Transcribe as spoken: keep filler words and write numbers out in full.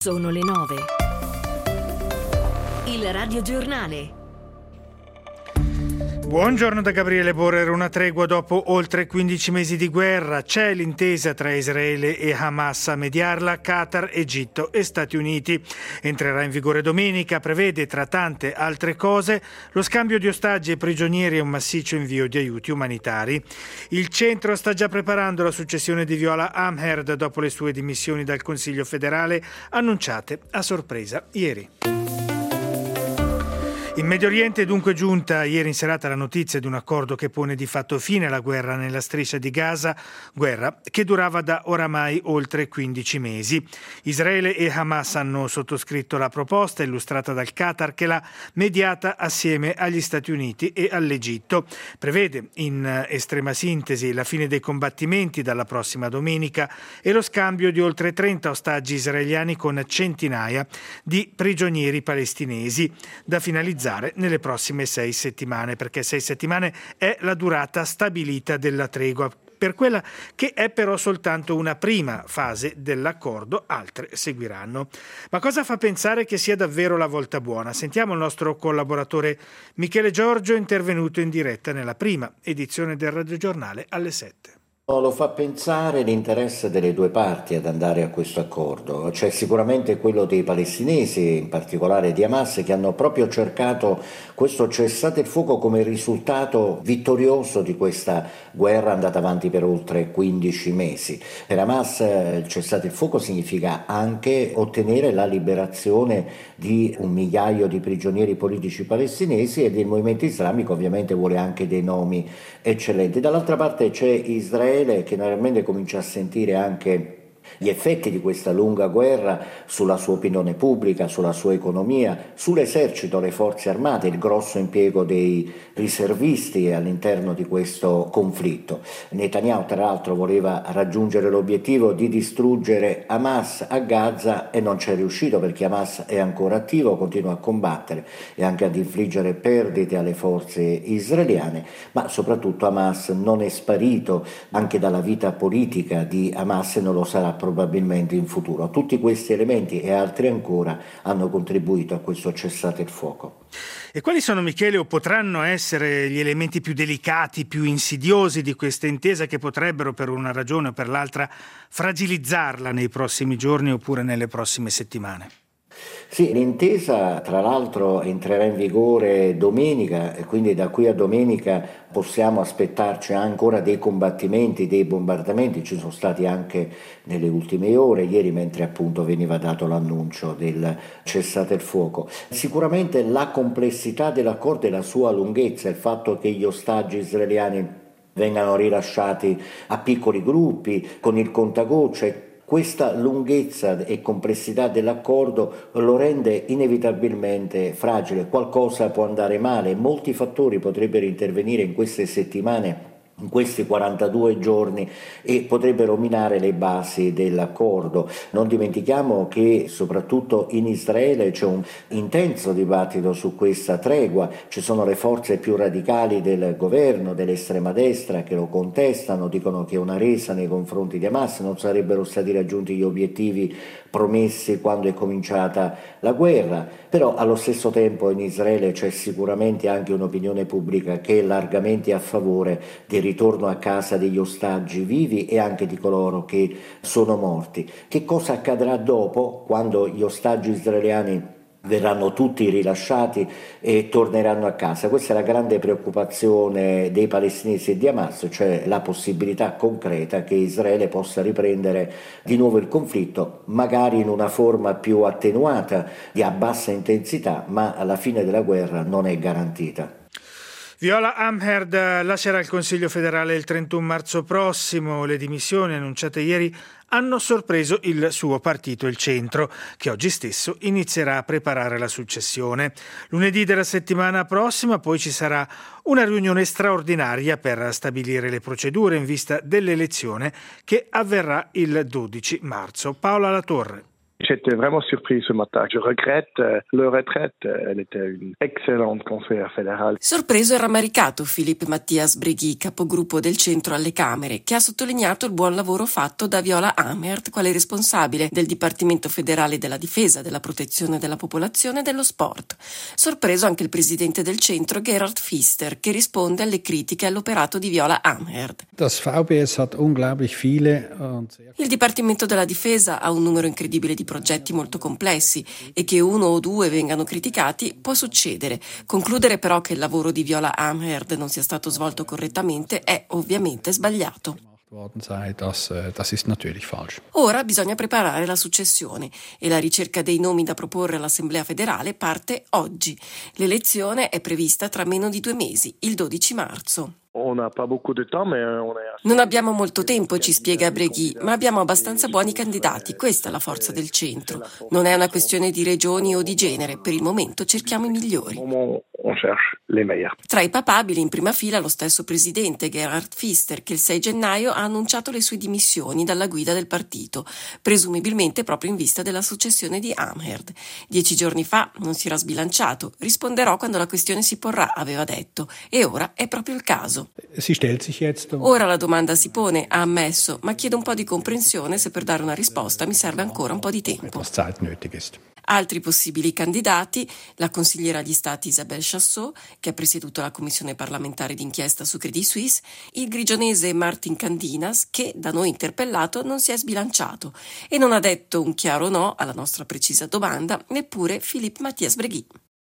Sono le nove. Il radiogiornale. Buongiorno da Gabriele Borrer. Una tregua dopo oltre quindici mesi di guerra. C'è l'intesa tra Israele e Hamas a mediarla, Qatar, Egitto e Stati Uniti. Entrerà in vigore domenica, prevede tra tante altre cose lo scambio di ostaggi e prigionieri e un massiccio invio di aiuti umanitari. Il centro sta già preparando la successione di Viola Amherd dopo le sue dimissioni dal Consiglio federale annunciate a sorpresa ieri. In Medio Oriente è dunque giunta ieri in serata la notizia di un accordo che pone di fatto fine alla guerra nella striscia di Gaza, guerra che durava da oramai oltre quindici mesi. Israele e Hamas hanno sottoscritto la proposta illustrata dal Qatar, che l'ha mediata assieme agli Stati Uniti e all'Egitto. Prevede in estrema sintesi la fine dei combattimenti dalla prossima domenica e lo scambio di oltre trenta ostaggi israeliani con centinaia di prigionieri palestinesi da finalizzare nelle prossime sei settimane, perché sei settimane è la durata stabilita della tregua, per quella che è però soltanto una prima fase dell'accordo, altre seguiranno. Ma cosa fa pensare che sia davvero la volta buona? Sentiamo il nostro collaboratore Michele Giorgio, intervenuto in diretta nella prima edizione del radiogiornale alle sette. Lo fa pensare l'interesse delle due parti ad andare a questo accordo. C'è sicuramente quello dei palestinesi, in particolare di Hamas, che hanno proprio cercato questo cessate il fuoco come risultato vittorioso di questa guerra andata avanti per oltre quindici mesi. Per Hamas il cessate il fuoco significa anche ottenere la liberazione di un migliaio di prigionieri politici palestinesi, ed il movimento islamico ovviamente vuole anche dei nomi eccellenti. Dall'altra parte c'è Israele, che normalmente comincia a sentire anche gli effetti di questa lunga guerra sulla sua opinione pubblica, sulla sua economia, sull'esercito, le forze armate, il grosso impiego dei riservisti all'interno di questo conflitto. Netanyahu tra l'altro voleva raggiungere l'obiettivo di distruggere Hamas a Gaza e non c'è riuscito, perché Hamas è ancora attivo, continua a combattere e anche ad infliggere perdite alle forze israeliane, ma soprattutto Hamas non è sparito anche dalla vita politica di Hamas e non lo sarà probabilmente in futuro. Tutti questi elementi e altri ancora hanno contribuito a questo cessate il fuoco. E quali sono, Michele, o potranno essere gli elementi più delicati, più insidiosi di questa intesa, che potrebbero per una ragione o per l'altra fragilizzarla nei prossimi giorni oppure nelle prossime settimane? Sì, l'intesa tra l'altro entrerà in vigore domenica e quindi da qui a domenica possiamo aspettarci ancora dei combattimenti, dei bombardamenti. Ci sono stati anche nelle ultime ore, ieri, mentre appunto veniva dato l'annuncio del cessate il fuoco. Sicuramente la complessità dell'accordo e la sua lunghezza, il fatto che gli ostaggi israeliani vengano rilasciati a piccoli gruppi con il contagocce. Questa lunghezza e complessità dell'accordo lo rende inevitabilmente fragile. Qualcosa può andare male, molti fattori potrebbero intervenire in queste settimane, in questi quarantadue giorni, e potrebbero minare le basi dell'accordo. Non dimentichiamo che soprattutto in Israele c'è un intenso dibattito su questa tregua, ci sono le forze più radicali del governo, dell'estrema destra, che lo contestano, dicono che una resa nei confronti di Hamas, non sarebbero stati raggiunti gli obiettivi promessi quando è cominciata la guerra, però allo stesso tempo in Israele c'è sicuramente anche un'opinione pubblica che è largamente a favore del ritorno a casa degli ostaggi vivi e anche di coloro che sono morti. Che cosa accadrà dopo, quando gli ostaggi israeliani verranno tutti rilasciati e torneranno a casa? Questa è la grande preoccupazione dei palestinesi e di Hamas, cioè la possibilità concreta che Israele possa riprendere di nuovo il conflitto, magari in una forma più attenuata, di a bassa intensità, ma alla fine della guerra non è garantita. Viola Amherd lascerà il Consiglio federale il trentuno marzo prossimo. Le dimissioni annunciate ieri hanno sorpreso il suo partito, il Centro, che oggi stesso inizierà a preparare la successione. Lunedì della settimana prossima poi ci sarà una riunione straordinaria per stabilire le procedure in vista dell'elezione che avverrà il dodici marzo. Paola Latorre. J'étais vraiment surpris ce matin. Je regrette le retraite. Elle était une excellente conseillère fédérale. Sorpreso e rammaricato Philippe Matthias Bregui, capogruppo del centro alle Camere, che ha sottolineato il buon lavoro fatto da Viola Amherd, quale responsabile del Dipartimento federale della difesa, della protezione della popolazione e dello sport. Sorpreso anche il presidente del centro, Gerhard Pfister, che risponde alle critiche all'operato di Viola Amherd. Das V B S hat unglaublich viele. Il Dipartimento della Difesa ha un numero incredibile di progetti molto complessi e che uno o due vengano criticati può succedere. Concludere però che il lavoro di Viola Amherd non sia stato svolto correttamente è ovviamente sbagliato. Das, das ist natürlich falsch. Ora bisogna preparare la successione e la ricerca dei nomi da proporre all'Assemblea federale parte oggi. L'elezione è prevista tra meno di due mesi, il dodici marzo. Non abbiamo molto tempo, ci spiega Bregui, ma abbiamo abbastanza buoni candidati. Questa è la forza del centro. Non è una questione di regioni o di genere. Per il momento cerchiamo i migliori. Tra i papabili in prima fila lo stesso presidente Gerhard Pfister, che il sei gennaio ha annunciato le sue dimissioni dalla guida del partito, presumibilmente proprio in vista della successione di Amherd. Dieci giorni fa non si era sbilanciato. Risponderò quando la questione si porrà, aveva detto, e ora è proprio il caso. Ora la domanda si pone, ha ammesso, ma chiedo un po' di comprensione se per dare una risposta mi serve ancora un po' di tempo. Altri possibili candidati, la consigliera agli stati Isabelle Chassot, che ha presieduto la commissione parlamentare d'inchiesta su Credit Suisse, il grigionese Martin Candinas, che, da noi interpellato, non si è sbilanciato e non ha detto un chiaro no alla nostra precisa domanda, neppure Philippe Matthias Bregui.